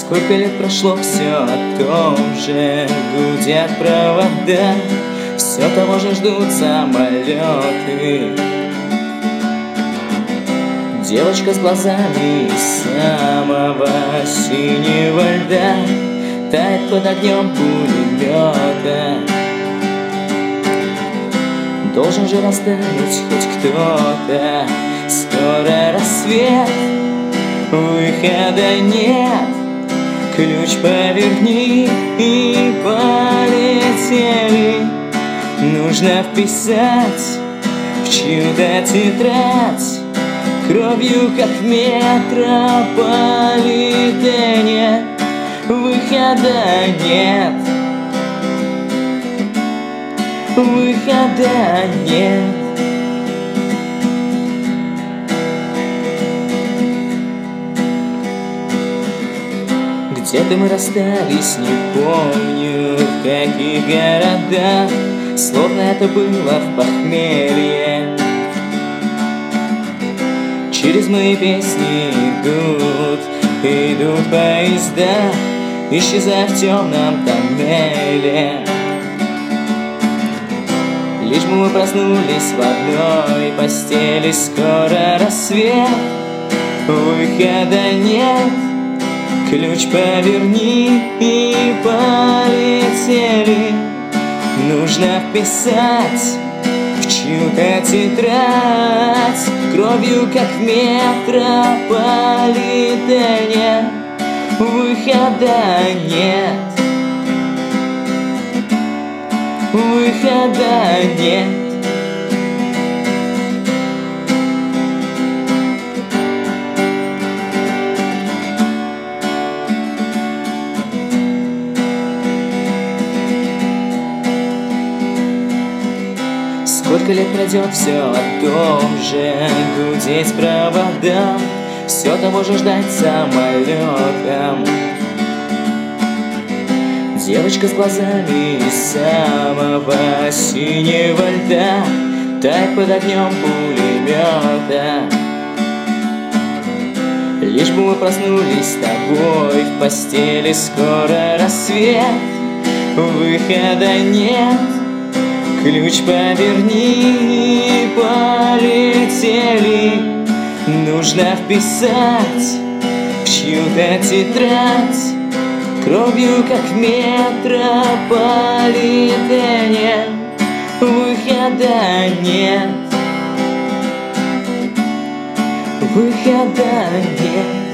Сколько лет прошло, все о том же. Гудят провода, все того же ждут самолеты. Девочка с глазами самого синего льда тает под огнем пулемета. Должен же растаять хоть кто-то. Скоро рассвет, выхода нет. Ключ поверни и полетели. Нужно вписать в чью-то тетрадь кровью, как в метрополитене. Выхода нет, выхода нет. Где-то мы расстались, не помню в каких городах, словно это было в похмелье. Через мои песни идут поезда, исчезая в темном тоннеле. Лишь бы мы проснулись в одной постели. Скоро рассвет, выхода нет. Ключ поверни и полетели. Нужно вписать в чью-то тетрадь кровью, как в метрополитене. Выхода нет, выхода нет. Сколько лет пройдет, все о том же. Гудеть проводам, все того же ждать самолетом. Девочка с глазами самого синего льда тает под огнем пулемета. Лишь бы мы проснулись с тобой в постели. Скоро рассвет, выхода нет. Ключ поверни и полетели. Нужно вписать в чью-то тетрадь кровью, как в метрополитене. Выхода нет, выхода нет.